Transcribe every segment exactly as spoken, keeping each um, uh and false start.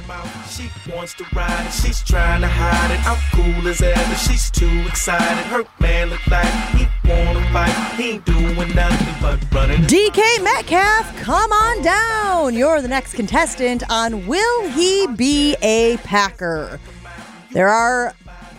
She wants to ride and she's trying to hide it. I'm cool as ever, she's too excited. Her man look like he wanna fight. He ain't doing nothing but running. D K Metcalf, come on down. You're the next contestant on Will He Be a Packer? There are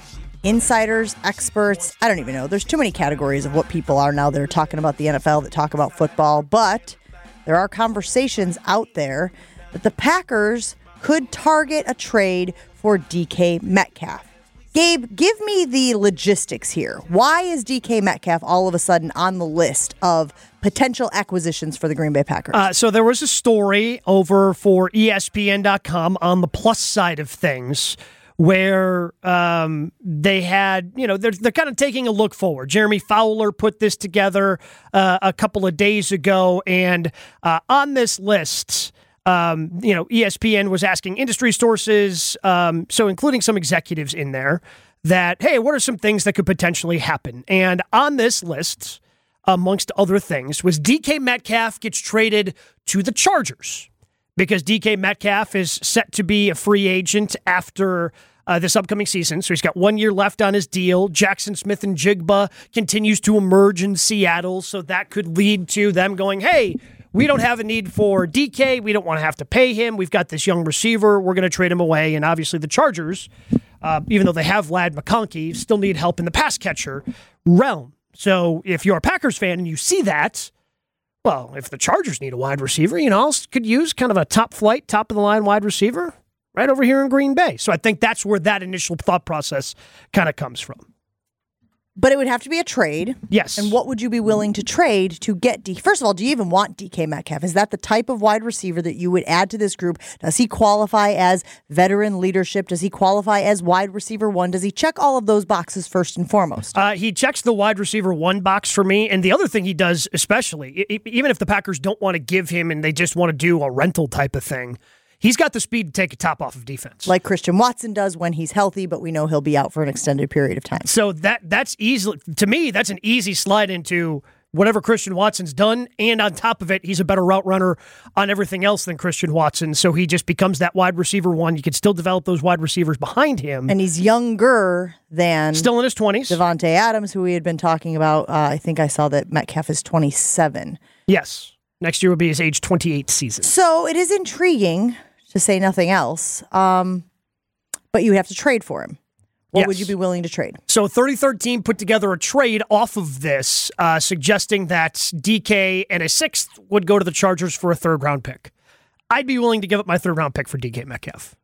insiders, experts, I don't even know. There's too many categories of what people are now that are talking about the N F L, that talk about football, but there are conversations out there that the Packers could target a trade for D K Metcalf. Gabe, give me the logistics here. Why is D K Metcalf all of a sudden on the list of potential acquisitions for the Green Bay Packers? Uh, so there was a story over for E S P N dot com on the plus side of things, where um, they had, you know, they're, they're kind of taking a look forward. Jeremy Fowler put this together uh, a couple of days ago, and uh, on this list, um, you know, E S P N was asking industry sources, um, so including some executives in there, that, hey, what are some things that could potentially happen? And on this list, amongst other things, was D K Metcalf gets traded to the Chargers, because D K Metcalf is set to be a free agent after uh, this upcoming season. So he's got one year left on his deal. Jackson Smith and Jigba continues to emerge in Seattle, so that could lead to them going, hey, we don't have a need for D K. We don't want to have to pay him. We've got this young receiver. We're going to trade him away. And obviously the Chargers, uh, even though they have Ladd McConkey, still need help in the pass catcher realm. So if you're a Packers fan and you see that, well, if the Chargers need a wide receiver, you know, could use kind of a top flight, top of the line wide receiver right over here in Green Bay. So I think that's where that initial thought process kind of comes from. But it would have to be a trade. Yes. And what would you be willing to trade to get D? First of all, do you even want D K Metcalf? Is that the type of wide receiver that you would add to this group? Does he qualify as veteran leadership? Does he qualify as wide receiver one? Does he check all of those boxes first and foremost? Uh, he checks the wide receiver one box for me. And the other thing he does, especially, even if the Packers don't want to give him and they just want to do a rental type of thing, he's got the speed to take a top off of defense. Like Christian Watson does when he's healthy, but we know he'll be out for an extended period of time. So that that's easy. To me, that's an easy slide into whatever Christian Watson's done. And on top of it, he's a better route runner on everything else than Christian Watson. So he just becomes that wide receiver one. You can still develop those wide receivers behind him. And he's younger than... Still in his twenties. Devontae Adams, who we had been talking about. Uh, I think I saw that Metcalf is twenty-seven. Yes. Next year will be his age twenty-eight season. So it is intriguing, to say nothing else, um, but you would have to trade for him. What yes. would you be willing to trade? So thirty-third team put together a trade off of this, uh, suggesting that D K and a sixth would go to the Chargers for a third-round pick. I'd be willing to give up my third-round pick for D K Metcalf.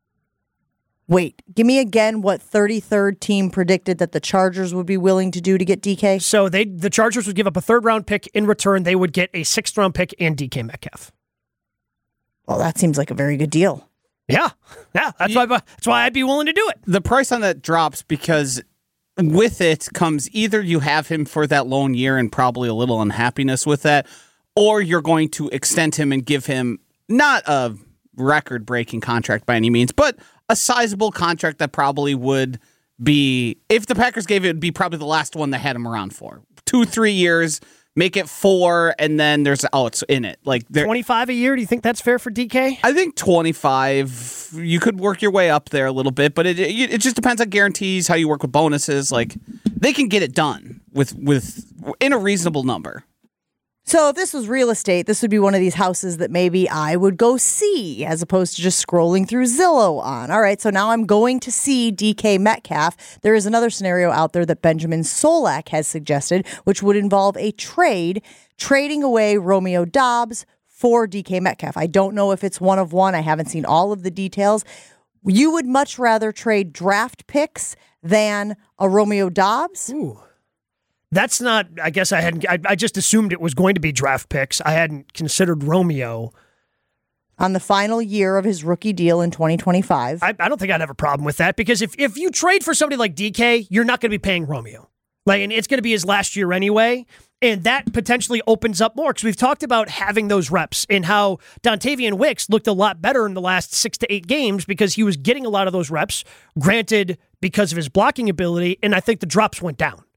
Wait, give me again what thirty-third team predicted that the Chargers would be willing to do to get D K? So they, the Chargers would give up a third-round pick. In return, they would get a sixth-round pick and D K Metcalf. Well, that seems like a very good deal. Yeah, yeah, that's why that's why I'd be willing to do it. The price on that drops because with it comes either you have him for that lone year and probably a little unhappiness with that, or you're going to extend him and give him not a record-breaking contract by any means, but a sizable contract that probably would be, if the Packers gave it, it would be probably the last one they had him around for. Two, three years. Make it four, and then there's, oh, it's in it. Like twenty-five a year, do you think that's fair for D K? I think twenty-five, you could work your way up there a little bit, but it it, it just depends on guarantees, how you work with bonuses. Like, they can get it done with with in a reasonable number. So if this was real estate, this would be one of these houses that maybe I would go see as opposed to just scrolling through Zillow on. All right, so now I'm going to see D K Metcalf. There is another scenario out there that Benjamin Solak has suggested, which would involve a trade, trading away Romeo Doubs for D K Metcalf. I don't know if it's one of one. I haven't seen all of the details. You would much rather trade draft picks than a Romeo Doubs? Ooh. That's not, I guess I hadn't, I, I just assumed it was going to be draft picks. I hadn't considered Romeo. On the final year of his rookie deal in twenty twenty-five. I, I don't think I'd have a problem with that, because if, if you trade for somebody like D K, you're not going to be paying Romeo. Like, and it's going to be his last year anyway. And that potentially opens up more, because we've talked about having those reps and how Dontavian Wicks looked a lot better in the last six to eight games because he was getting a lot of those reps, granted because of his blocking ability, and I think the drops went down.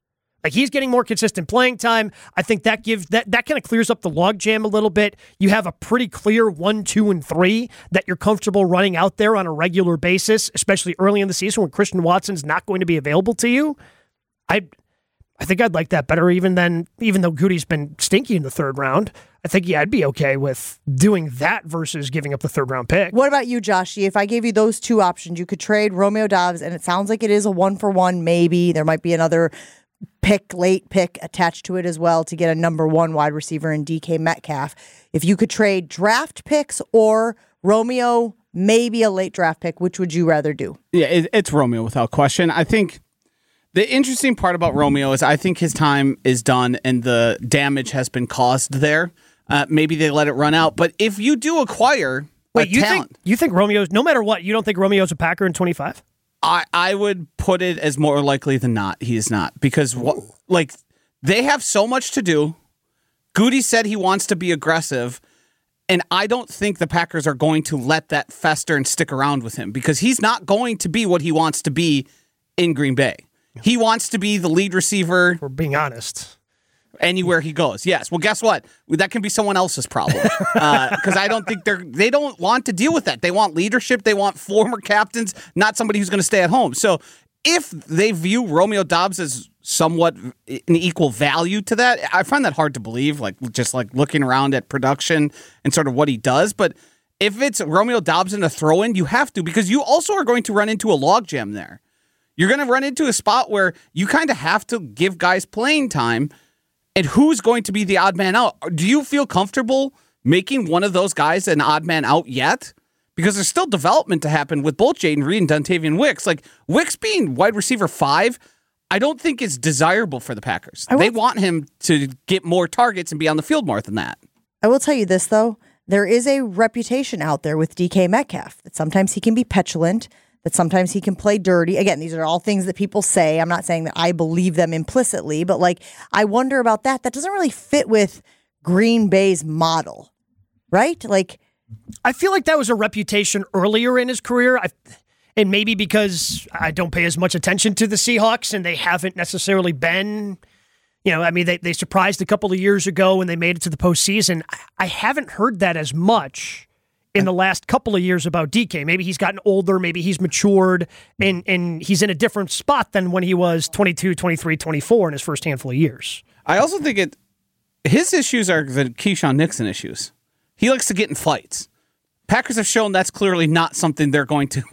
Like, he's getting more consistent playing time. I think that gives that that kind of clears up the logjam a little bit. You have a pretty clear one, two, and three that you're comfortable running out there on a regular basis, especially early in the season when Christian Watson's not going to be available to you. I I think I'd like that better even than, even though Goody's been stinky in the third round. I think, yeah, I'd be okay with doing that versus giving up the third round pick. What about you, Joshy? If I gave you those two options, you could trade Romeo Doubs, and it sounds like it is a one for one, maybe. There might be another pick, late pick attached to it as well to get a number one wide receiver in D K Metcalf. If you could trade draft picks or Romeo, maybe a late draft pick, which would you rather do? Yeah, it, it's Romeo without question. I think the interesting part about Romeo is I think his time is done and the damage has been caused there. Uh, maybe they let it run out. But if you do acquire Wait, a you talent, think you think Romeo's, no matter what, you don't think Romeo's a Packer in twenty-five? I, I would put it as more likely than not he is not, because what, like, they have so much to do. Goody said he wants to be aggressive, and I don't think the Packers are going to let that fester and stick around with him, because he's not going to be what he wants to be in Green Bay. He wants to be the lead receiver. We're being honest. Anywhere he goes. Yes. Well, guess what? That can be someone else's problem. Because uh, I don't think they're, they don't want to deal with that. They want leadership. They want former captains, not somebody who's going to stay at home. So if they view Romeo Doubs as somewhat an equal value to that, I find that hard to believe, like just like looking around at production and sort of what he does. But if it's Romeo Doubs in a throw-in, you have to, because you also are going to run into a logjam there. You're going to run into a spot where you kind of have to give guys playing time. And who's going to be the odd man out? Do you feel comfortable making one of those guys an odd man out yet? Because there's still development to happen with both Jaden Reed and Dontavian Wicks. Like, Wicks being wide receiver five, I don't think is desirable for the Packers. They want him to get more targets and be on the field more than that. I will tell you this, though. There is a reputation out there with D K Metcalf that sometimes he can be petulant, that sometimes he can play dirty. Again, these are all things that people say. I'm not saying that I believe them implicitly, but like, I wonder about that. That doesn't really fit with Green Bay's model, right? Like, I feel like that was a reputation earlier in his career. I, and maybe because I don't pay as much attention to the Seahawks and they haven't necessarily been, you know, I mean, they, they surprised a couple of years ago when they made it to the postseason. I, I haven't heard that as much in the last couple of years about D K. Maybe he's gotten older, maybe he's matured, and and he's in a different spot than when he was twenty-two, twenty-three, twenty-four in his first handful of years. I also think it his issues are the Keyshawn Nixon issues. He likes to get in fights. Packers have shown that's clearly not something they're going to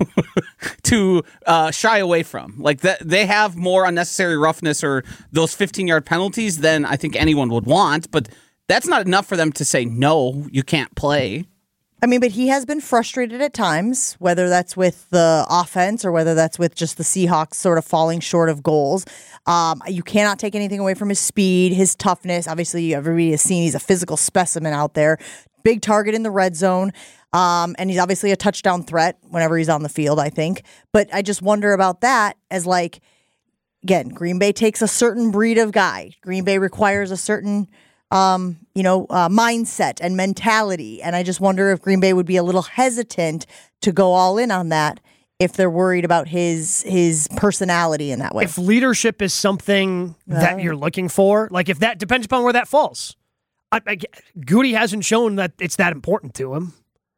to uh, shy away from. Like that, they have more unnecessary roughness or those fifteen-yard penalties than I think anyone would want, but that's not enough for them to say, no, you can't play. I mean, but he has been frustrated at times, whether that's with the offense or whether that's with just the Seahawks sort of falling short of goals. Um, you cannot take anything away from his speed, his toughness. Obviously, everybody has seen he's a physical specimen out there. Big target in the red zone. Um, and he's obviously a touchdown threat whenever he's on the field, I think. But I just wonder about that as like, again, Green Bay takes a certain breed of guy. Green Bay requires a certain Um, you know, uh, mindset and mentality. And I just wonder if Green Bay would be a little hesitant to go all in on that if they're worried about his his personality in that way. If leadership is something uh, that you're looking for, like if that depends upon where that falls. I, I, Goody hasn't shown that it's that important to him.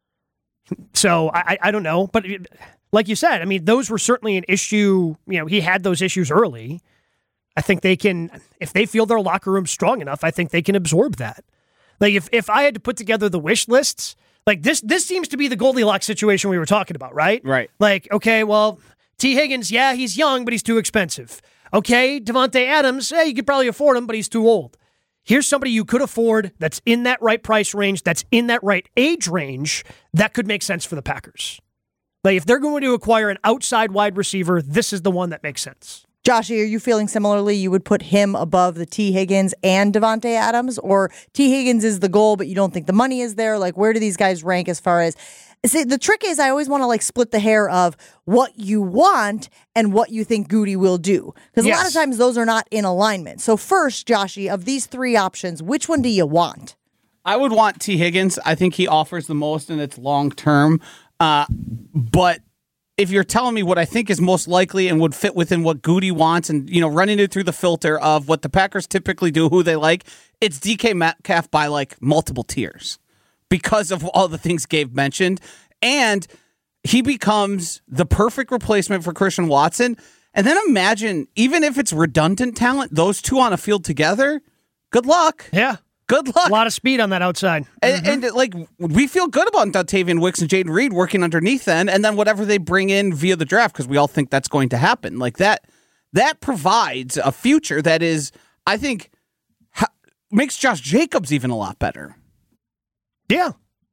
So I, I don't know. But like you said, I mean, those were certainly an issue. You know, he had those issues early. I think they can, if they feel their locker room strong enough, I think they can absorb that. Like if, if I had to put together the wish lists, like this this seems to be the Goldilocks situation we were talking about, right? Right. Like, okay, well, T. Higgins, yeah, he's young, but he's too expensive. Okay, Devontae Adams, yeah, you could probably afford him, but he's too old. Here's somebody you could afford that's in that right price range, that's in that right age range, that could make sense for the Packers. Like if they're going to acquire an outside wide receiver, this is the one that makes sense. Joshy, are you feeling similarly? You would put him above the T. Higgins and Devontae Adams? Or T. Higgins is the goal, but you don't think the money is there? Like, where do these guys rank as far as... See, the trick is I always want to, like, split the hair of what you want and what you think Goody will do. Because yes. a lot of times those are not in alignment. So first, Joshy, of these three options, which one do you want? I would want T. Higgins. I think he offers the most and it's long-term. Uh, but... if you're telling me what I think is most likely and would fit within what Goody wants and, you know, running it through the filter of what the Packers typically do, who they like, it's D K Metcalf by like multiple tiers because of all the things Gabe mentioned. And he becomes the perfect replacement for Christian Watson. And then imagine, even if it's redundant talent, those two on a field together, good luck. Yeah. Good luck. A lot of speed on that outside. And, mm-hmm. and like, we feel good about Dontavian Wicks and Jaden Reed working underneath then, and then whatever they bring in via the draft, because we all think that's going to happen. Like that, that provides a future that is, I think, ha- makes Josh Jacobs even a lot better. Yeah.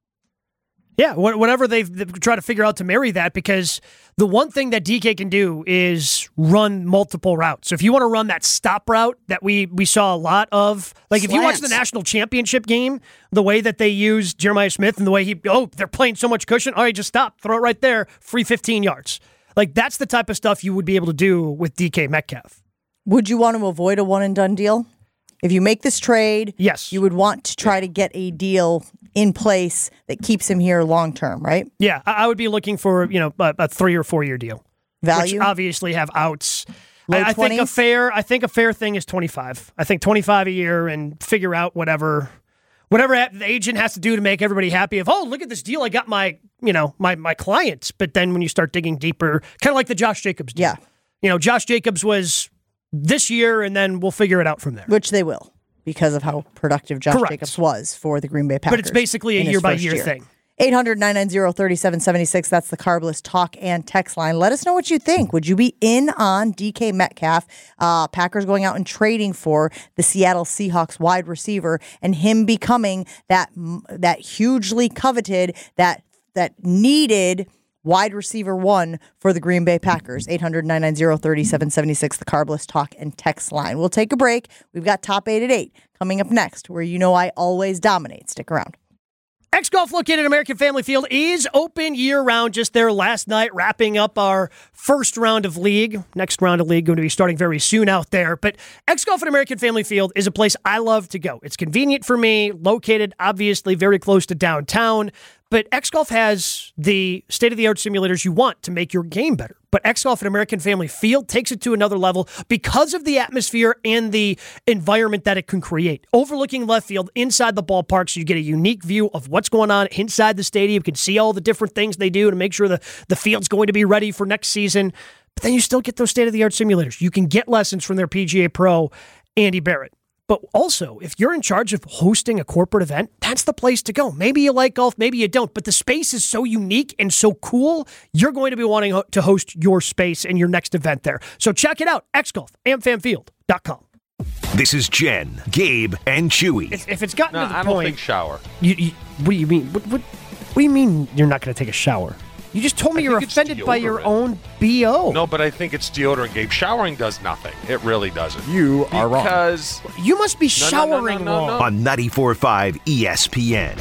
Yeah, whatever they've, they've tried to figure out to marry that, because the one thing that D K can do is run multiple routes. So if you want to run that stop route that we we saw a lot of, like Slants. If you watch the national championship game, the way that they use Jeremiah Smith and the way he, oh, they're playing so much cushion, all right, just stop, throw it right there, free fifteen yards. Like that's the type of stuff you would be able to do with D K Metcalf. Would you want to avoid a one and done deal? If you make this trade, yes, you would want to try to get a deal in place that keeps him here long term, right? Yeah, I would be looking for, you know, a, a three or four year deal. Value, which obviously have outs. Low I, I think a twenties? fair, I think a fair thing is twenty-five. I think twenty-five a year and figure out whatever, whatever the agent has to do to make everybody happy. Of oh, look at this deal, I got my, you know, my my clients. But then when you start digging deeper, kind of like the Josh Jacobs deal. Yeah, you know, Josh Jacobs was this year, and then we'll figure it out from there. Which they will, because of how productive Josh Correct. Jacobs was for the Green Bay Packers. But it's basically a year-by-year year. thing. eight hundred, nine nine zero, three seven seven six. That's the Carbless talk and text line. Let us know what you think. Would you be in on D K Metcalf, uh, Packers going out and trading for the Seattle Seahawks wide receiver, and him becoming that that hugely coveted, that that needed wide receiver one for the Green Bay Packers? eight hundred, nine nine zero, three seven seven six, the Carbless talk and text line. We'll take a break. We've got Top eight at eight coming up next, where you know I always dominate. Stick around. X-Golf, located at American Family Field, is open year-round. Just there last night, wrapping up our first round of league. Next round of league going to be starting very soon out there. But X-Golf at American Family Field is a place I love to go. It's convenient for me, located obviously very close to downtown. But X-Golf has the state-of-the-art simulators you want to make your game better. But X-Golf at American Family Field takes it to another level because of the atmosphere and the environment that it can create. Overlooking left field inside the ballpark, so you get a unique view of what's going on inside the stadium. You can see all the different things they do to make sure the, the field's going to be ready for next season. But then you still get those state-of-the-art simulators. You can get lessons from their P G A Pro, Andy Barrett. But also, if you're in charge of hosting a corporate event, that's the place to go. Maybe you like golf, maybe you don't, but the space is so unique and so cool, you're going to be wanting to host your space and your next event there. So check it out, X Golf, am fan field dot com. This is Jen, Gabe, and Chewy. If, if it's gotten no, to the I point... don't think shower. You, you, what do you mean? What, what, what do you mean you're not going to take a shower? You just told me I you're think it's offended by your deodorant. own B O. No, but I think it's deodorant, Gabe. Showering does nothing. It really doesn't. You are wrong. Because You must be No, no, no, showering no, no, wrong. no. On ninety-four point five E S P N.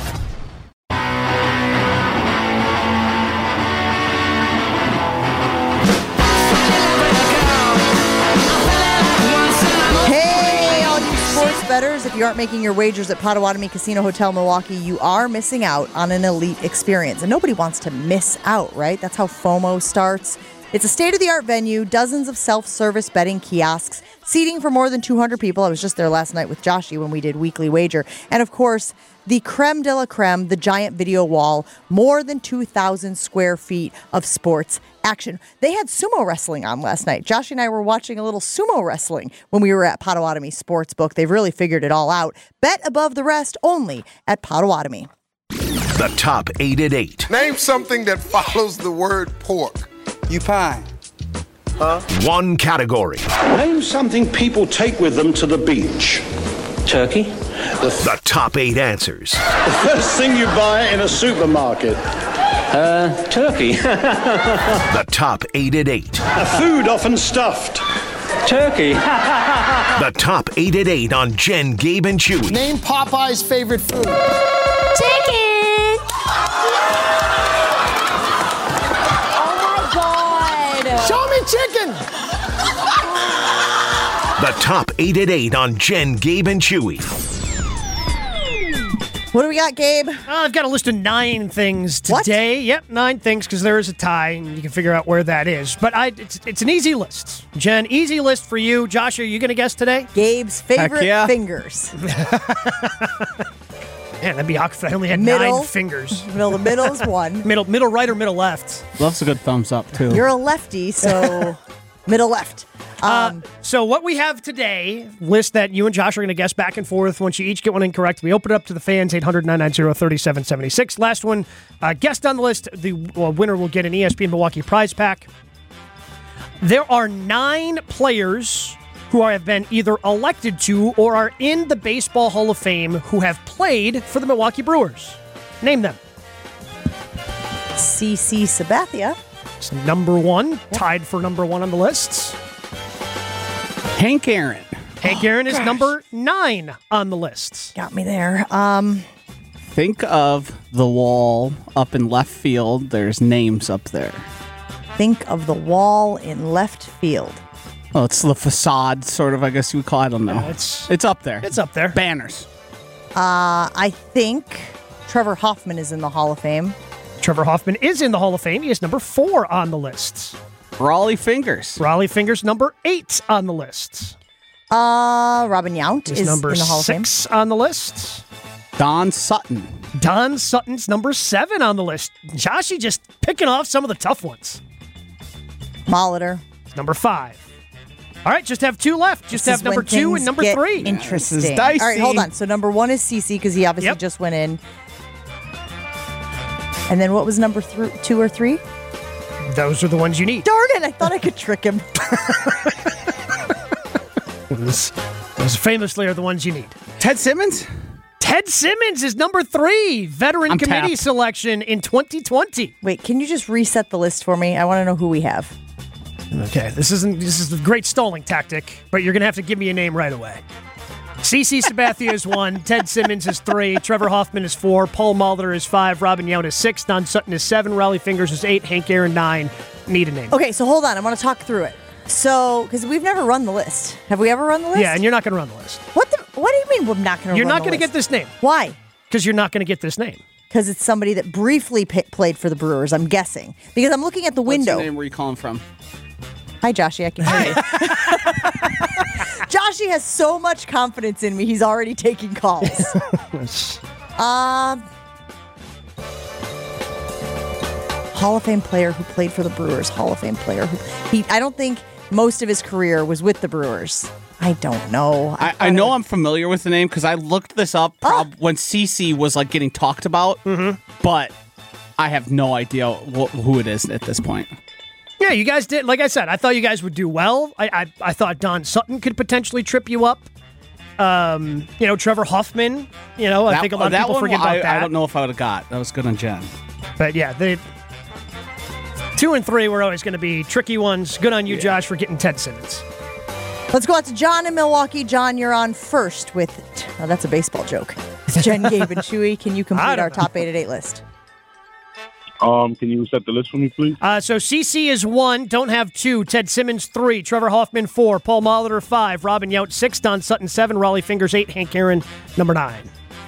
Hey, all you sports bettors, if you aren't making your wagers at Potawatomi Casino Hotel Milwaukee, you are missing out on an elite experience. And nobody wants to miss out, right? That's how FOMO starts. It's a state-of-the-art venue, dozens of self-service betting kiosks, seating for more than two hundred people. I was just there last night with Joshy when we did Weekly Wager. And of course, the creme de la creme, the giant video wall, more than two thousand square feet of sports action. They had sumo wrestling on last night. Josh and I were watching a little sumo wrestling when we were at Potawatomi Sportsbook. They've really figured it all out. Bet above the rest only at Potawatomi. The top eight at eight. Name something that follows the word pork. You pie. One category. Name something people take with them to the beach. Turkey. The, f- The top eight answers. the first thing you buy in a supermarket. Uh, turkey. The top eight at eight. A food often stuffed. Turkey. The top eight at eight on Jen, Gabe, and Chewy. Name Popeye's favorite food. Chicken! Oh my god! Show me chicken. The top eight at eight on Jen, Gabe, and Chewy. What do we got, Gabe? Uh, I've got a list of nine things today. What? Yep, nine things because there is a tie, and you can figure out where that is. But I, it's, it's an easy list. Jen, easy list for you. Josh, are you going to guess today? Gabe's favorite yeah. fingers. Man, that'd be awkward if I only had Middle. nine fingers. Middle, the middle is one. Middle, middle right or middle left? Loves a good thumbs up, too. You're a lefty, so middle left. Um, Uh, so what we have today, list that you and Josh are going to guess back and forth. Once you each get one incorrect, we open it up to the fans, eight hundred, nine nine zero, three seven seven six. Last one, uh, guessed on the list, the uh, winner will get an E S P N Milwaukee prize pack. There are nine players who are, have been either elected to or are in the Baseball Hall of Fame who have played for the Milwaukee Brewers. Name them. C C Sabathia. It's number one, tied for number one on the list. Hank Aaron. Hank Aaron is number nine on the list. Got me there. Um, Think of the wall up in left field. There's names up there. think of the wall in left field. Oh, it's the facade, sort of, I guess you would call it. I don't know. Yeah, it's- it's up there. It's up there. Banners. Uh, I think Trevor Hoffman is in the Hall of Fame. Trevor Hoffman is in the Hall of Fame. He is number four on the list. Raleigh Fingers. Raleigh Fingers, number eight on the list. Uh, Robin Yount Is is number in the Hall of Fame. six on the list. Don Sutton. Don Sutton's number seven on the list. Joshy just picking off some of the tough ones. Molitor. Number five. All right, just have two left. Just This have is number when two things and number get three. Interesting. This is dicey. All right, hold on. So number one is Cece because he obviously Yep. just went in. And then what was number th- two or three? Those are the ones you need. Darn it! I thought I could trick him. Those, those famously are the ones you need. Ted Simmons? Ted Simmons is number three, veteran I'm committee tapped. selection in twenty twenty. Wait, can you just reset the list for me? I want to know who we have. Okay, this isn't this is a great stalling tactic, but you're gonna have to give me a name right away. C C Sabathia is one, Ted Simmons is three, Trevor Hoffman is four, Paul Molitor is five, Robin Yount is six, Don Sutton is seven, Raleigh Fingers is eight, Hank Aaron nine. Need a name. Okay, so hold on. I want to talk through it. So, because we've never run the list. Have we ever run the list? Yeah, and you're not gonna run the list. What the? What do you mean we're not going to You're run not the gonna list? get this name Why? because you're not gonna get this name. Because it's somebody that briefly p- played for the Brewers, I'm guessing. Because I'm looking at the What's window. your name? Where you calling from? Hi, Joshy. I can hear you. Joshy has so much confidence in me, he's already taking calls. um, Hall of Fame player who played for the Brewers. Hall of Fame player who he. I don't think most of his career was with the Brewers. I don't know. I, I know I'm familiar with the name because I looked this up Oh. prob- when C C was like getting talked about, but I have no idea wh- who it is at this point. Yeah, you guys did. Like I said, I thought you guys would do well. I I, I thought Don Sutton could potentially trip you up. Um, you know, Trevor Hoffman. You know, I That- think a lot of that people one, forget about I, that. I don't know if I would have got. That was good on Jen. But yeah, they two and three were always going to be tricky ones. Good on you, Josh, for getting Ted Simmons. Let's go out to John in Milwaukee. John, you're on first with. Oh, that's a baseball joke. It's Jen, Gabe, and Chewy. Can you I complete don't our know. top eight at eight list? Um, can you set the list for me, please? Uh, so C C is one, don't have two. Ted Simmons three, Trevor Hoffman four, Paul Molitor five, Robin Yount six, Don Sutton seven, Raleigh Fingers eight, Hank Aaron number nine.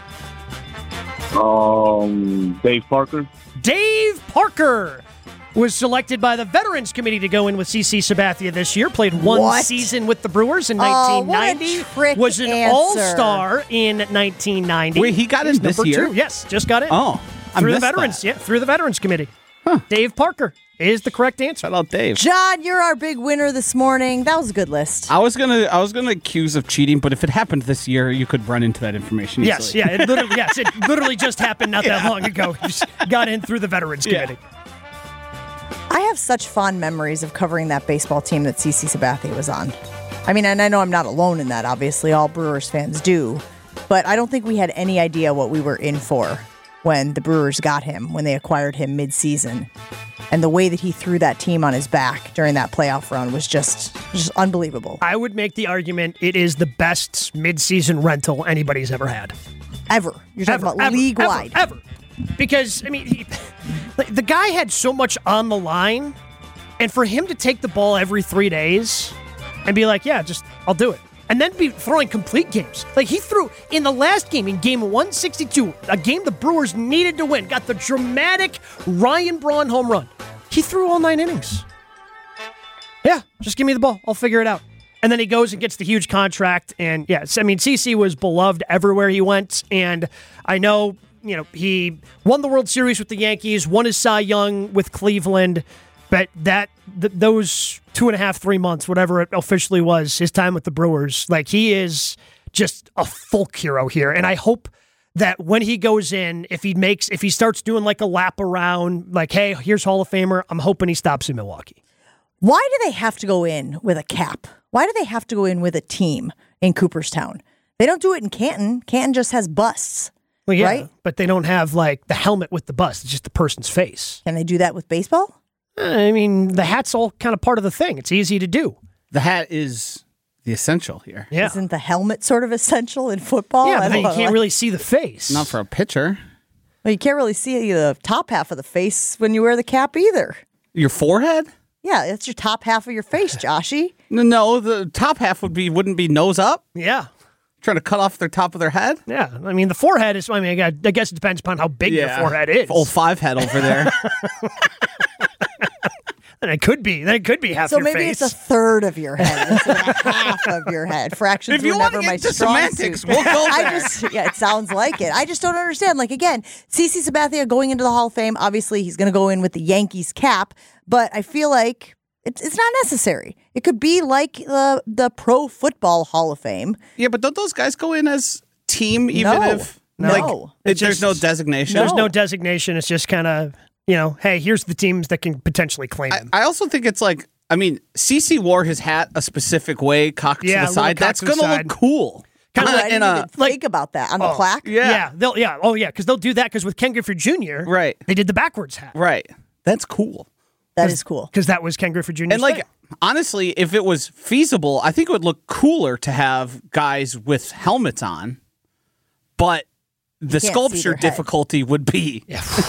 Um, Dave Parker. Dave Parker was selected by the Veterans Committee to go in with C C Sabathia this year. Played one What? season with the Brewers in Oh, nineteen what a ninety. trick Was an answer. All-Star in nineteen ninety. Wait, he got in He's this number year? Two. Yes, just got in. Oh, I through the missed Veterans. that. Yeah, through the Veterans Committee. Dave Parker is the correct answer. Shout out Dave. John, you're our big winner this morning. That was a good list. I was gonna, I was gonna accuse of cheating, but if it happened this year, you could run into that information. Yes, easily. yeah, it literally, yes, it literally just happened not that long ago. Just got in through the Veterans Yeah. Committee. I have such fond memories of covering that baseball team that C C Sabathia was on. I mean, and I know I'm not alone in that, obviously. All Brewers fans do. But I don't think we had any idea what we were in for when the Brewers got him, when they acquired him mid-season. And the way that he threw that team on his back during that playoff run was just, just unbelievable. I would make the argument it is the best midseason rental anybody's ever had. Ever. You're talking Ever, about ever, league-wide. Ever, ever. Because, I mean, he, like, the guy had so much on the line, and for him to take the ball every three days and be like, yeah, just, I'll do it. and then be throwing complete games. Like he threw in the last game, in game one sixty-two, a game the Brewers needed to win, got the dramatic Ryan Braun home run. He threw all nine innings. Yeah, just give me the ball. I'll figure it out. And then he goes and gets the huge contract. And yes, I mean, C C was beloved everywhere he went. And I know, you know, he won the World Series with the Yankees, won his Cy Young with Cleveland. But that th- those two and a half, three months, whatever it officially was, his time with the Brewers, like he is just a folk hero here. And I hope that when he goes in, if he makes, if he starts doing like a lap around, like, hey, here's Hall of Famer, I'm hoping he stops in Milwaukee. Why do they have to go in with a cap? Why do they have to go in with a team in Cooperstown? They don't do it in Canton. Canton just has busts. Well, yeah, right? But they don't have like the helmet with the bust. It's just the person's face. Can they do that with baseball? I mean, the hat's all kind of part of the thing. It's easy to do. The hat is the essential here. Yeah. Isn't the helmet sort of essential in football? Yeah, I but then you don't know. can't really see the face. Not for a pitcher. Well, you can't really see the top half of the face when you wear the cap either. Your forehead? Yeah, it's your top half of your face, Joshy. No, no, the top half would be wouldn't be nose up. Yeah. Trying to cut off their top of their head. Yeah, I mean the forehead is. I mean, I guess it depends upon how big Yeah. your forehead is. Old five head over there. And it could be. Then it could be half So your maybe face. it's a third of your head instead of half of your head. Fractions If you were wanna never get my into strong semantics, suit. we'll go I there. just, yeah, it sounds like it. I just don't understand. Like again, CeCe Sabathia going into the Hall of Fame. Obviously, he's going to go in with the Yankees cap, but I feel like it's it's not necessary. It could be like the the Pro Football Hall of Fame. Yeah, but don't those guys go in as team even No. if No. like No. it, there's just- no designation? There's no designation. It's just kind of, you know, hey, here's the teams that can potentially claim I, him. I also think it's like, I mean, CeCe wore his hat a specific way, cocked Yeah, a to the little side. cocked That's to the going to side. look cool. Kinda Oh, I like didn't in even a- think about that on the Oh, plaque. Yeah. Yeah, they'll yeah, oh yeah, because they'll do that because with Ken Griffey Junior, Right. they did the backwards hat Right. That's cool. That is cool. because that was Ken Griffey Junior's And like, thing. honestly, if it was feasible, I think it would look cooler to have guys with helmets on. But the see sculpture their head. difficulty would be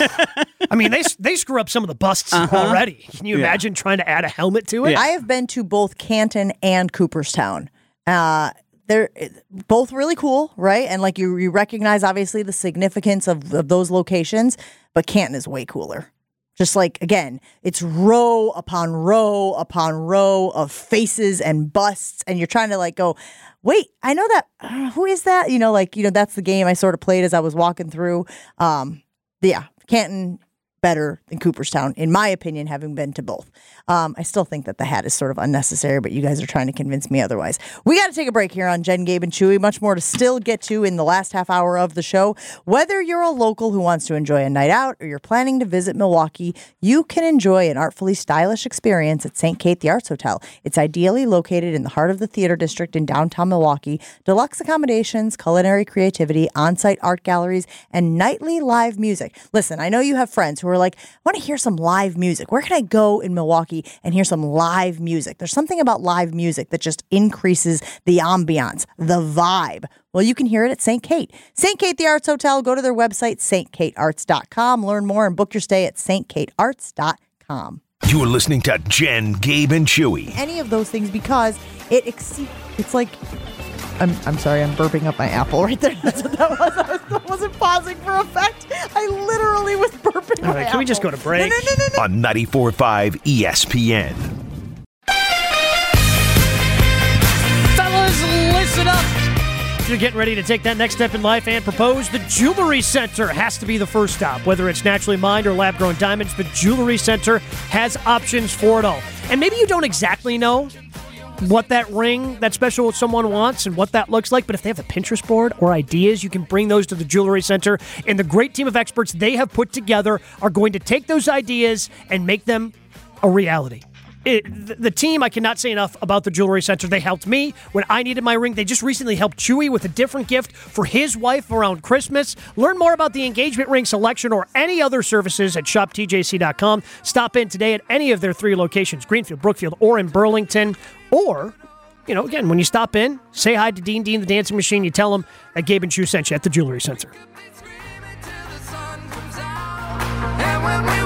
I mean, they they screw up some of the busts Uh-huh. already. Can you Yeah. imagine trying to add a helmet to it? Yeah. I have been to both Canton and Cooperstown. Uh, they're both really cool, right? And like you, you recognize obviously the significance of, of those locations, but Canton is way cooler. Just like, again, it's row upon row upon row of faces and busts. And you're trying to like go, wait, I know that. Uh, who is that? You know, like, you know, that's the game I sort of played as I was walking through. Um, yeah, Canton better than Cooperstown, in my opinion, having been to both. Um, I still think that the hat is sort of unnecessary, but you guys are trying to convince me otherwise. We got to take a break here on Jen, Gabe, and Chewy. Much more to still get to in the last half hour of the show. Whether you're a local who wants to enjoy a night out or you're planning to visit Milwaukee, you can enjoy an artfully stylish experience at Saint Kate the Arts Hotel. It's ideally located in the heart of the theater district in downtown Milwaukee. Deluxe accommodations, culinary creativity, on-site art galleries, and nightly live music. Listen, I know you have friends who are like, I want to hear some live music. Where can I go in Milwaukee and hear some live music? There's something about live music that just increases the ambiance, the vibe. Well, you can hear it at Saint Kate. Saint Kate the Arts Hotel. Go to their website, saint kate arts dot com. Learn more and book your stay at saint kate arts dot com. You're listening to Jen, Gabe, and Chewy. Any of those things because it exceeds. It's like. I'm I'm sorry, I'm burping up my apple right there. That's what that was. I, was, I wasn't pausing for effect. I literally was burping All my right, apple. can we just go to break? No, no, no, no, no. On ninety-four point five E S P N. Fellas, listen up. If you're getting ready to take that next step in life and propose, the Jewelry Center has to be the first stop. Whether it's naturally mined or lab-grown diamonds, the Jewelry Center has options for it all. And maybe you don't exactly know what that ring, that special someone wants and what that looks like, but if they have a Pinterest board or ideas, you can bring those to the Jewelry Center. And the great team of experts they have put together are going to take those ideas and make them a reality. It, the, the team, I cannot say enough about the Jewelry Center. They helped me when I needed my ring. They just recently helped Chewy with a different gift for his wife around Christmas. Learn more about the engagement ring selection or any other services at shop T J C dot com. Stop in today at any of their three locations, Greenfield, Brookfield, or in Burlington. Or, you know, again, when you stop in, say hi to Dean Dean the Dancing Machine. You tell him that Gabe and Chew sent you at the Jewelry Center.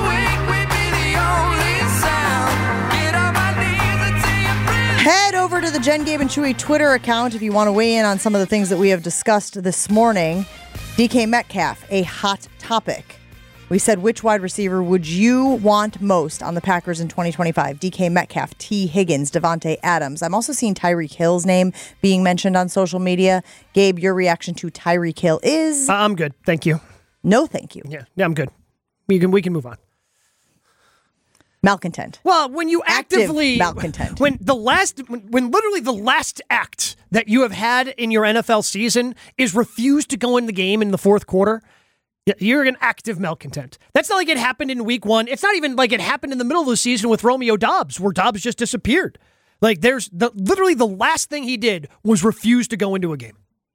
Head over to the the Jen, Gabe, and Chewy Twitter account if you want to weigh in on some of the things that we have discussed this morning. D K Metcalf, a hot topic. We said, which wide receiver would you want most on the Packers in twenty twenty-five? D K Metcalf, T. Higgins, Devontae Adams. I'm also seeing Tyreek Hill's name being mentioned on social media. Gabe, your reaction to Tyreek Hill is? Uh, I'm good. Thank you. No, thank you. Yeah, yeah, I'm good. We can we can move on. Malcontent. Well, when you Active actively malcontent. when the last when, when literally the last act that you have had in your N F L season is refuse to go in the game in the fourth quarter, you're an active malcontent. That's not like it happened in week one. It's not even like it happened in the middle of the season with Romeo Doubs, where Doubs just disappeared. Like there's the literally the last thing he did was refuse to go into a game.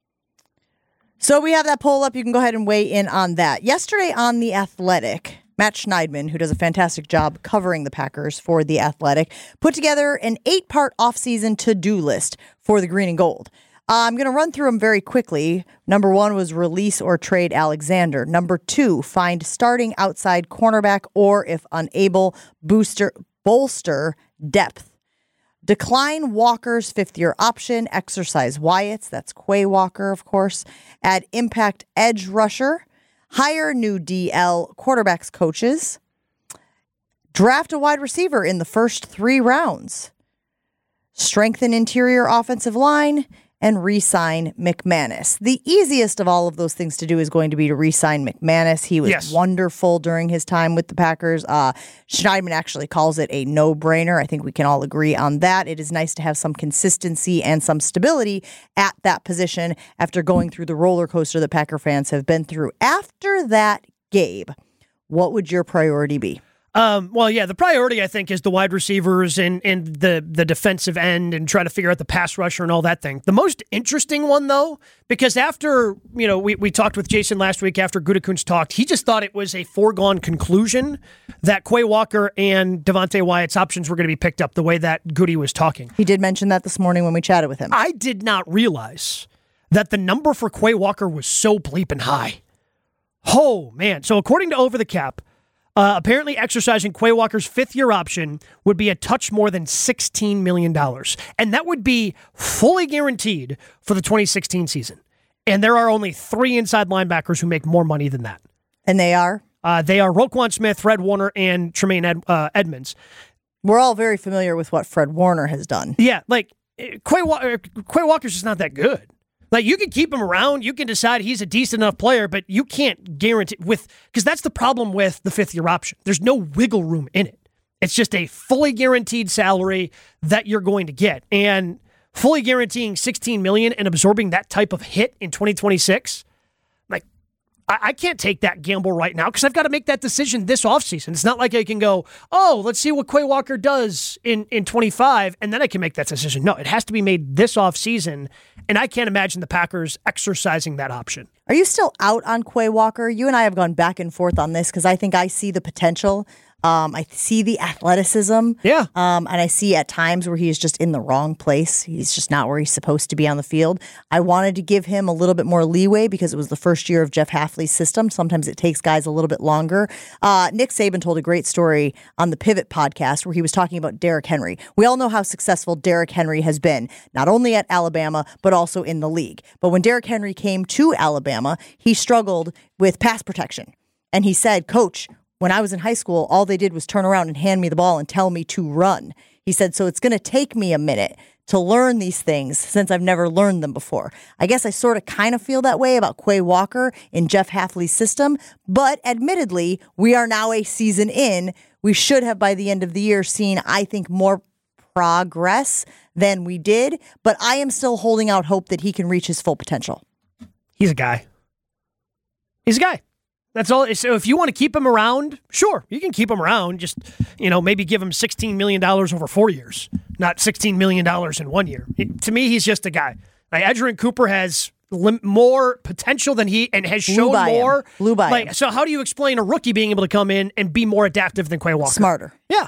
So we have that poll up. You can go ahead and weigh in on that. Yesterday on The Athletic, Matt Schneidman, who does a fantastic job covering the Packers for The Athletic, put together an eight-part offseason to-do list for the Green and Gold. Uh, I'm going to run through them very quickly. Number one was release or trade Alexander. Number two, find starting outside cornerback or, if unable, booster bolster depth. Decline Walker's fifth-year option. Exercise Wyatt's. That's Quay Walker, of course. Add impact edge rusher. Hire new D L quarterbacks coaches. Draft a wide receiver in the first three rounds. Strengthen interior offensive line. And re-sign McManus. The easiest of all of those things to do is going to be to re-sign McManus. He was yes. wonderful during his time with the Packers. Uh, Schneidman actually calls it a no-brainer. I think we can all agree on that. It is nice to have some consistency and some stability at that position after going through the roller coaster that Packer fans have been through. After that, Gabe, what would your priority be? Um, well, yeah, the priority, I think, is the wide receivers and, and the, the defensive end and trying to figure out the pass rusher and all that thing. The most interesting one, though, because after, you know, we, we talked with Jason last week after Gutekunst talked, he just thought it was a foregone conclusion that Quay Walker and Devontae Wyatt's options were going to be picked up the way that Goody was talking. He did mention that this morning when we chatted with him. I did not realize that the number for Quay Walker was so bleeping high. Oh, man. So according to Over the Cap, Uh, apparently exercising Quay Walker's fifth-year option would be a touch more than sixteen million dollars. And that would be fully guaranteed for the twenty sixteen season. And there are only three inside linebackers who make more money than that. And they are? Uh, they are Roquan Smith, Fred Warner, and Tremaine Ed- uh, Edmonds. We're all very familiar with what Fred Warner has done. Yeah, like, Quay, Wa- Quay Walker's just not that good. Like, you can keep him around. You can decide he's a decent enough player, but you can't guarantee with, because that's the problem with the fifth year option. There's no wiggle room in it. It's just a fully guaranteed salary that you're going to get. And fully guaranteeing sixteen million dollars and absorbing that type of hit in twenty twenty-six, like, I, I can't take that gamble right now because I've got to make that decision this offseason. It's not like I can go, oh, let's see what Quay Walker does in, in twenty-five, and then I can make that decision. No, it has to be made this offseason. And I can't imagine the Packers exercising that option. Are you still out on Quay Walker? You and I have gone back and forth on this because I think I see the potential. Um, I see the athleticism. Yeah. Um, and I see at times where he's just in the wrong place. He's just not where he's supposed to be on the field. I wanted to give him a little bit more leeway because it was the first year of Jeff Hafley's system. Sometimes it takes guys a little bit longer. Uh, Nick Saban told a great story on the Pivot podcast where he was talking about Derrick Henry. We all know how successful Derrick Henry has been, not only at Alabama, but also in the league. But when Derrick Henry came to Alabama, he struggled with pass protection. And he said, Coach, when I was in high school, all they did was turn around and hand me the ball and tell me to run. He said, so it's going to take me a minute to learn these things since I've never learned them before. I guess I sort of kind of feel that way about Quay Walker in Jeff Hafley's system, but admittedly, we are now a season in. We should have by the end of the year seen, I think, more progress than we did, but I am still holding out hope that he can reach his full potential. He's a guy. He's a guy. That's all. So if you want to keep him around, sure, you can keep him around. Just, you know, maybe give him sixteen million dollars over four years, not sixteen million dollars in one year. It, to me, he's just a guy. Like, Edgerrin Cooper has lim- more potential than he and has shown more. Him. Blew by like, him. So how do you explain a rookie being able to come in and be more adaptive than Quay Walker? Smarter. Yeah.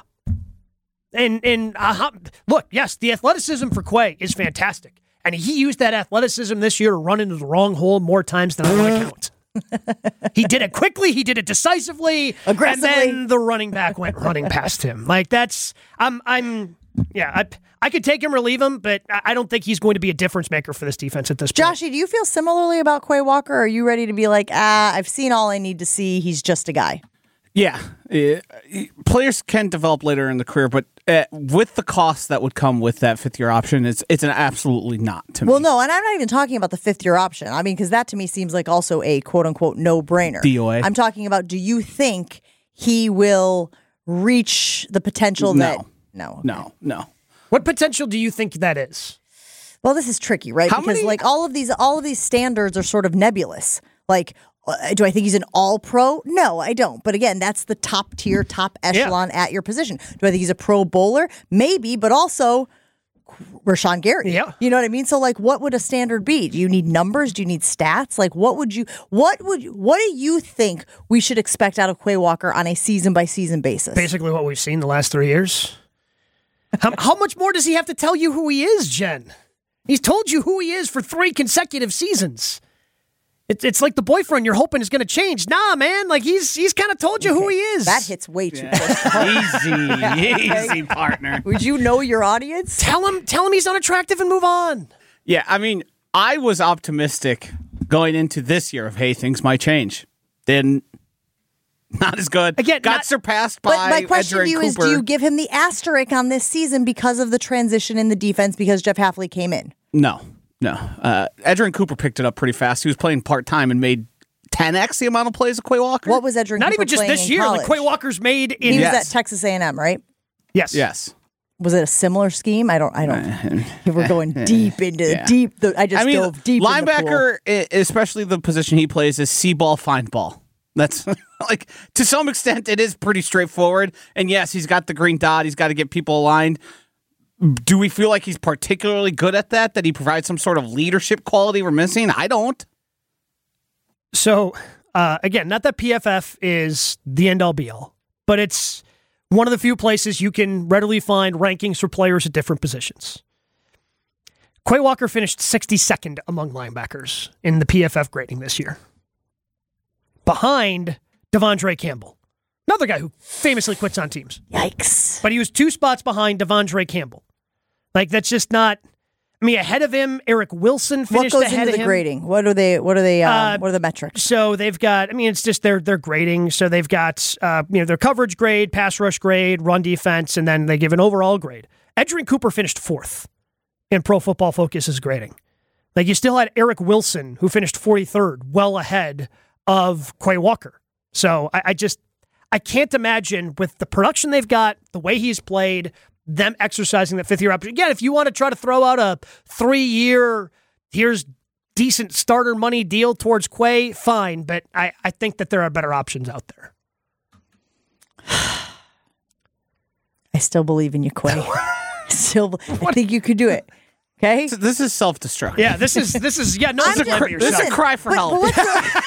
And, and uh, look, yes, the athleticism for Quay is fantastic. And he used that athleticism this year to run into the wrong hole more times than I want to count. He did it quickly. He did it decisively. Aggressively. And then the running back went running past him. Like, that's, I'm, I'm, Yeah, I, I could take him or leave him, but I I don't think he's going to be a difference maker for this defense at this point. Joshy, do you feel similarly about Quay Walker? Or are you ready to be like, ah, I've seen all I need to see. He's just a guy. Yeah, uh, players can develop later in the career, but uh, with the cost that would come with that fifth year option, it's it's an absolutely not to Well, me. no, and I'm not even talking about the fifth year option. I mean, because that to me seems like also a quote unquote no brainer. D O A. I'm talking about, do you think he will reach the potential No. that. No. Okay. No, no. What potential do you think that is? Well, this is tricky, right? How because many- like all of these, all of these standards are sort of nebulous. Like, uh, do I think he's an all pro? No, I don't. But again, that's the top tier, top echelon at your position. Do I think he's a pro bowler? Maybe, but also Rashawn Gary. Yeah. You know what I mean? So like, what would a standard be? Do you need numbers? Do you need stats? Like, what would you, what would, what do you think we should expect out of Quay Walker on a season by season basis? Basically what we've seen the last three years. How, how much more does he have to tell you who he is, Jen? He's told you who he is for three consecutive seasons. It's it's like the boyfriend you're hoping is going to change. Nah, man, like he's he's kind of told you Okay. who he is. That hits way too close. Easy, easy, partner. Would you know your audience? Tell him tell him he's unattractive and move on. Yeah, I mean, I was optimistic going into this year of, hey, things might change. Didn't. Not as good. Again, got not- surpassed by But my question Edgerrin to you is, Cooper. do you give him the asterisk on this season because of the transition in the defense because Jeff Hafley came in? No, no. Uh, Edgerrin Cooper picked it up pretty fast. He was playing part-time and made ten x the amount of plays of Quay Walker. What was Edgerrin Not Cooper even just playing this in year. college? Like Quay Walker's made in He was Yes. at Texas A and M, right? Yes. Yes. Was it a similar scheme? I don't. I don't. We're going deep into Yeah. deep. The, I just I mean, dove deep. in the pool. linebacker, i- especially the position he plays, is see ball, find ball. That's like, to some extent, it is pretty straightforward. And yes, he's got the green dot. He's got to get people aligned. Do we feel like he's particularly good at that? That he provides some sort of leadership quality we're missing? I don't. So, uh, again, not that P F F is the end all be all, but it's one of the few places you can readily find rankings for players at different positions. Quay Walker finished sixty-second among linebackers in the P F F grading this year, behind Devondre Campbell, another guy who famously quits on teams. Yikes! But he was two spots behind Devondre Campbell. Like, that's just not. I mean, ahead of him, Eric Wilson What finished goes ahead into of the him. grading? What are they? What are they? Um, Uh, what are the metrics? So they've got, I mean, it's just their their grading. So they've got, uh, you know, their coverage grade, pass rush grade, run defense, and then they give an overall grade. Edgerrin Cooper finished fourth in Pro Football Focus's grading. Like, you still had Eric Wilson, who finished forty-third, well ahead of Quay Walker. So I, I just, I can't imagine with the production they've got, the way he's played, them exercising that fifth year option. Again, if you want to try to throw out a three year, here's decent starter money deal towards Quay, fine. But I, I think that there are better options out there. I still believe in you, Quay. still, I think you could do it. Okay. So this is self-destruct. Yeah, this is, this is, yeah, no, I'm this is just- blame yourself. This is a cry for But- help. but what's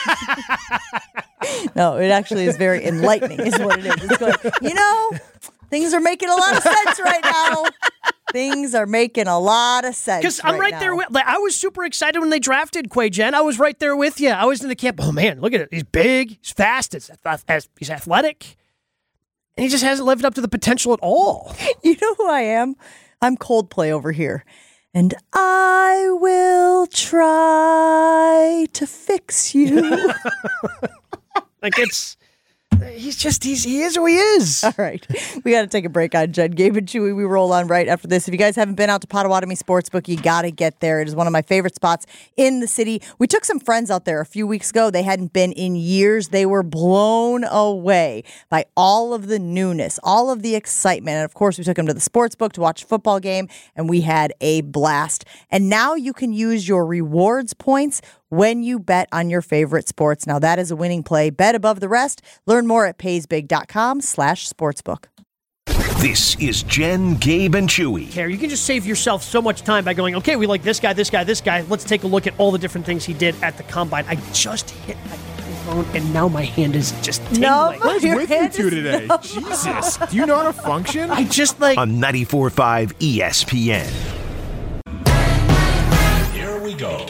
the- no, it actually is very enlightening, is what it is. It's going, you know, things are making a lot of sense right now. Things are making a lot of sense. Because I'm right, now. there with, like, I was super excited when they drafted Quay, Jen. I was right there with you. I was in the camp. Oh man, look at it. He's big. He's fast. He's, he's athletic. And he just hasn't lived up to the potential at all. You know who I am? I'm Coldplay over here. And I will try to fix you. Like, it's, he's just, he's, he is who he is. All right. We got to take a break on Jen, Gabe, and Chewy. We roll on right after this. If you guys haven't been out to Potawatomi Sportsbook, you got to get there. It is one of my favorite spots in the city. We took some friends out there a few weeks ago. They hadn't been in years. They were blown away by all of the newness, all of the excitement. And of course, we took them to the Sportsbook to watch a football game, and we had a blast. And now you can use your rewards points when you bet on your favorite sports. Now that is a winning play. Bet above the rest. Learn more at paysbig.com slash sportsbook. This is Jen, Gabe, and Chewy. Care. You can just save yourself so much time by going, okay, we like this guy, this guy, this guy. Let's take a look at all the different things he did at the combine. I just hit my phone, and now my hand is just tingling. No, What is your with you hand two is today? numb. Jesus. Do you know how to function? I just like... On ninety-four point five E S P N. Here we go.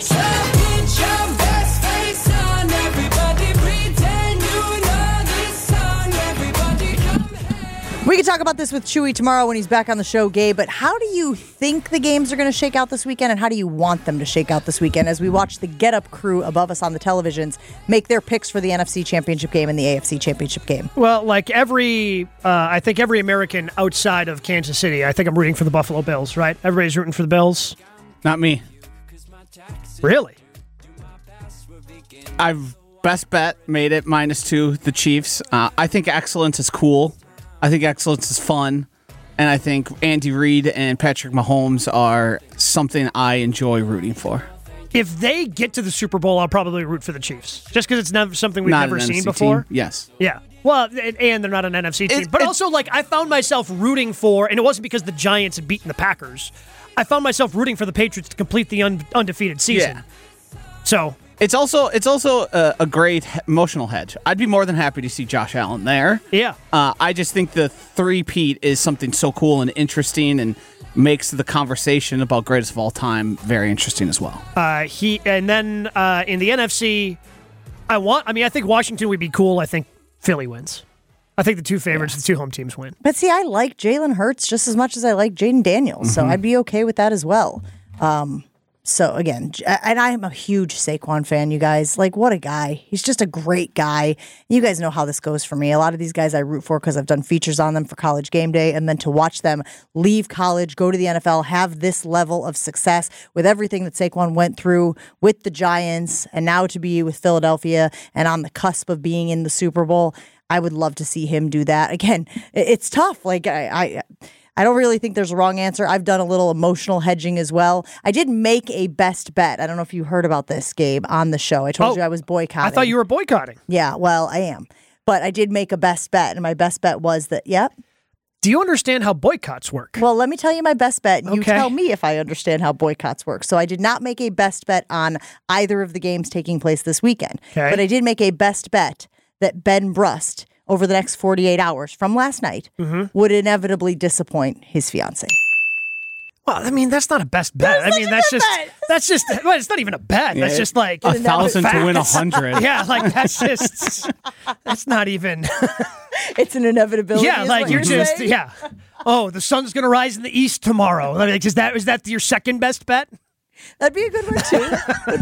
We can talk about this with Chewy tomorrow when he's back on the show, Gabe, but how do you think the games are going to shake out this weekend, and how do you want them to shake out this weekend as we watch the Get Up crew above us on the televisions make their picks for the N F C Championship game and the A F C Championship game? Well, like every, uh, I think every American outside of Kansas City, I think I'm rooting for the Buffalo Bills, right? Everybody's rooting for the Bills. Not me. Really? I've best bet made it minus two, the Chiefs. Uh, I think excellence is cool. I think excellence is fun. And I think Andy Reid and Patrick Mahomes are something I enjoy rooting for. If they get to the Super Bowl, I'll probably root for the Chiefs. Just because it's never something we've Not never an seen N F C before. Team. Yes. Yeah. Well, and, and they're not an N F C team. It, but it, also, like, I found myself rooting for, and it wasn't because the Giants had beaten the Packers. I found myself rooting for the Patriots to complete the un, undefeated season. Yeah. So... It's also it's also a, a great emotional hedge. I'd be more than happy to see Josh Allen there. Yeah. Uh, I just think the three-peat is something so cool and interesting and makes the conversation about greatest of all time very interesting as well. Uh, he And then uh, in the N F C, I want. I mean, I think Washington would be cool. I think Philly wins. I think the two favorites, yes. the two home teams win. But see, I like Jalen Hurts just as much as I like Jaden Daniels, mm-hmm. so I'd be okay with that as well. Um So, again, and I am a huge Saquon fan, you guys. Like, what a guy. He's just a great guy. You guys know how this goes for me. A lot of these guys I root for because I've done features on them for College Game Day, and then to watch them leave college, go to the N F L, have this level of success with everything that Saquon went through with the Giants, and now to be with Philadelphia and on the cusp of being in the Super Bowl. I would love to see him do that. Again, it's tough. Like, I... I I don't really think there's a wrong answer. I've done a little emotional hedging as well. I did make a best bet. I don't know if you heard about this, Gabe, on the show. I told oh, you I was boycotting. I thought you were boycotting. Yeah, well, I am. But I did make a best bet, and my best bet was that, yep. Do you understand how boycotts work? Well, let me tell you my best bet, and you okay. tell me if I understand how boycotts work. So I did not make a best bet on either of the games taking place this weekend. Okay. But I did make a best bet that Ben Brust, over the next forty-eight hours from last night, mm-hmm. would inevitably disappoint his fiancée. Well, I mean, that's not a best bet. That's I mean, that's just, bet. that's just, well, it's not even a bet. Yeah, that's just like a thousand to win a hundred. Yeah, like that's just, that's not even. It's an inevitability. Yeah, like you're, you're just, saying? yeah. Oh, the sun's going to rise in the east tomorrow. Like, is that, is that your second best bet? That'd be a good one, too.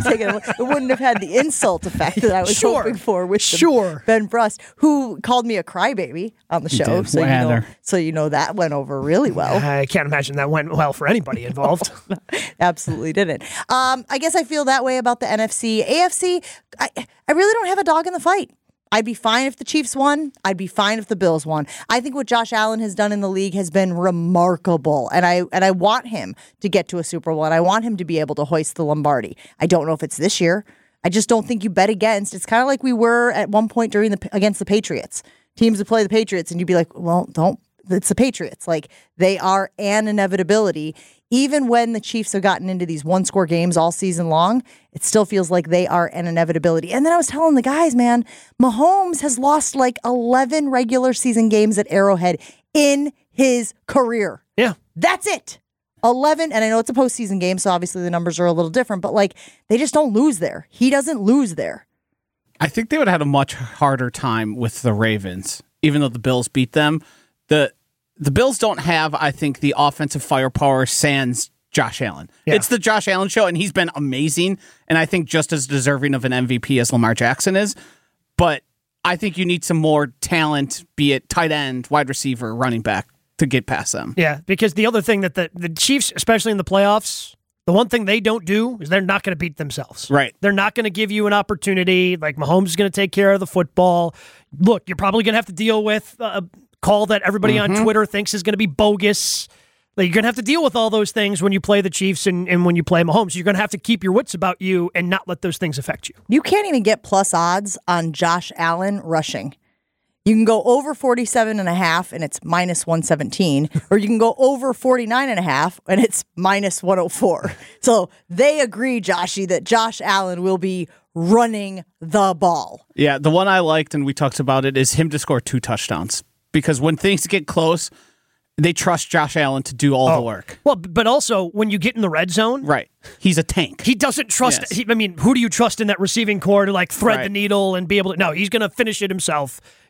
It wouldn't have had the insult effect that I was sure. hoping for with sure. Ben Brust, who called me a crybaby on the show. So you, know, so you know that went over really well. I can't imagine that went well for anybody involved. No, absolutely didn't. Um, I guess I feel that way about the N F C. A F C, I, I really don't have a dog in the fight. I'd be fine if the Chiefs won. I'd be fine if the Bills won. I think what Josh Allen has done in the league has been remarkable, and I and I want him to get to a Super Bowl, and I want him to be able to hoist the Lombardi. I don't know if it's this year. I just don't think you bet against. It's kind of like we were at one point during the against the Patriots. Teams would play the Patriots, and you'd be like, well, don't. It's the Patriots. Like, they are an inevitability. Even when the Chiefs have gotten into these one-score games all season long, it still feels like they are an inevitability. And then I was telling the guys, man, Mahomes has lost like eleven regular season games at Arrowhead in his career. Yeah. That's it. eleven, and I know it's a postseason game, so obviously the numbers are a little different, but like, they just don't lose there. He doesn't lose there. I think they would have had a much harder time with the Ravens, even though the Bills beat them. The The Bills don't have, I think, the offensive firepower sans Josh Allen. Yeah. It's the Josh Allen show, and he's been amazing, and I think just as deserving of an M V P as Lamar Jackson is. But I think you need some more talent, be it tight end, wide receiver, running back, to get past them. Yeah, because the other thing that the, the Chiefs, especially in the playoffs, the one thing they don't do is they're not going to beat themselves. Right. They're not going to give you an opportunity. Like, Mahomes is going to take care of the football. Look, you're probably going to have to deal with a call that everybody mm-hmm. on Twitter thinks is going to be bogus. Like, you're going to have to deal with all those things when you play the Chiefs and, and when you play Mahomes. You're going to have to keep your wits about you and not let those things affect you. You can't even get plus odds on Josh Allen rushing. You can go over forty-seven and a half and it's minus one seventeen, or you can go over forty-nine and a half and it's minus one oh four. So they agree, Joshy, that Josh Allen will be running the ball. Yeah, the one I liked, and we talked about it, is him to score two touchdowns. Because when things get close, they trust Josh Allen to do all oh. the work. Well, but also when you get in the red zone, right? He's a tank. He doesn't trust. Yes. He, I mean, who do you trust in that receiving core to like thread right. the needle and be able to? No, he's going to finish it himself.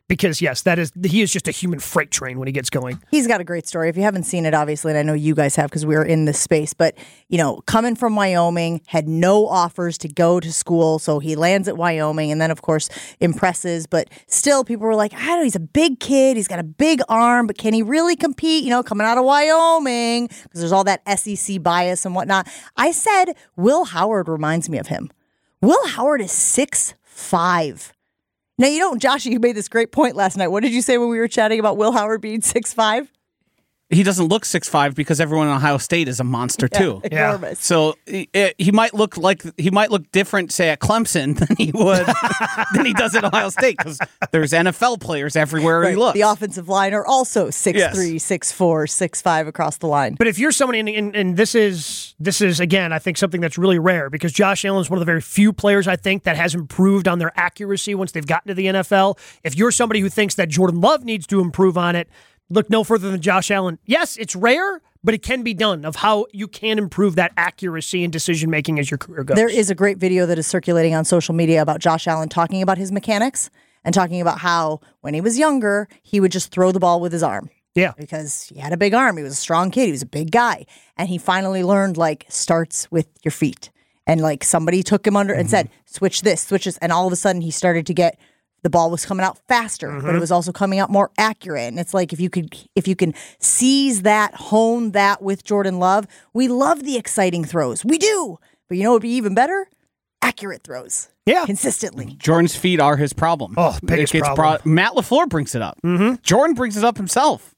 Because, yes, that is he is just a human freight train when he gets going. He's got a great story. If you haven't seen it, obviously, and I know you guys have because we were in this space, but, you know, coming from Wyoming, had no offers to go to school, so he lands at Wyoming and then, of course, impresses, but still people were like, I don't know, he's a big kid, he's got a big arm, but can he really compete, you know, coming out of Wyoming? Because there's all that S E C bias and whatnot. I said, Will Howard reminds me of him. Will Howard is six five. Now, you know, Josh, you made this great point last night. What did you say when we were chatting about Will Howard being six five? He doesn't look six five because everyone in Ohio State is a monster Yeah, too. enormous. So he, he might look like he might look different, say at Clemson, than he would than he does at Ohio State because there's N F L players everywhere Right. he looks. The offensive line are also six Yes. three, six four, six five across the line. But if you're somebody, and, and, and this is this is again, I think something that's really rare because Josh Allen is one of the very few players I think that has improved on their accuracy once they've gotten to the N F L. If you're somebody who thinks that Jordan Love needs to improve on it, look no further than Josh Allen. Yes, it's rare, but it can be done of how you can improve that accuracy and decision making as your career goes. There is a great video that is circulating on social media about Josh Allen talking about his mechanics and talking about how when he was younger, he would just throw the ball with his arm. Yeah. Because he had a big arm. He was a strong kid. He was a big guy. And he finally learned, like, starts with your feet. And, like, somebody took him under mm-hmm. and said, switch this, switch this. And all of a sudden, he started to get, the ball was coming out faster, mm-hmm. but it was also coming out more accurate. And it's like, if you could, if you can seize that, hone that with Jordan Love, we love the exciting throws. We do. But you know what would be even better? Accurate throws. Yeah. Consistently. Jordan's feet are his problem. Oh, biggest it gets problem. Brought, Matt LaFleur brings it up. Mm-hmm. Jordan brings it up himself.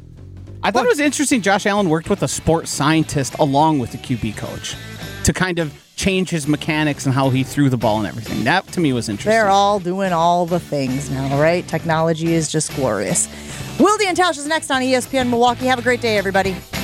I thought it was interesting Josh Allen worked with a sports scientist along with the Q B coach to kind of change his mechanics and how he threw the ball and everything. That, to me, was interesting. They're all doing all the things now, right? Technology is just glorious. Wilde and Tausch is next on E S P N Milwaukee. Have a great day, everybody.